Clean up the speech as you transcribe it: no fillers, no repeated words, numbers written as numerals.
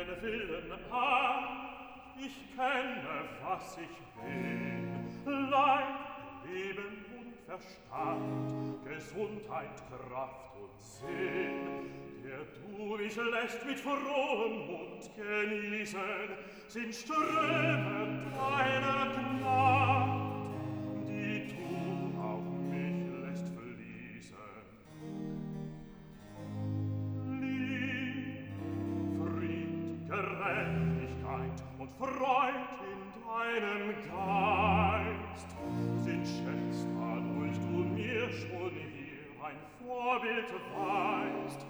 Willen an. Ich kenne, was ich bin, Leib, Leben und Verstand, Gesundheit, Kraft und Sinn. Der du mich lässt mit frohem Mund genießen, sind Ströme deiner Gnade, die du auf mich lässt fließen. Lieb, Fried, Gerechtigkeit und Freud in deinem Geist sind Schätze, dadurch du mir schon hier ein Vorbild weist.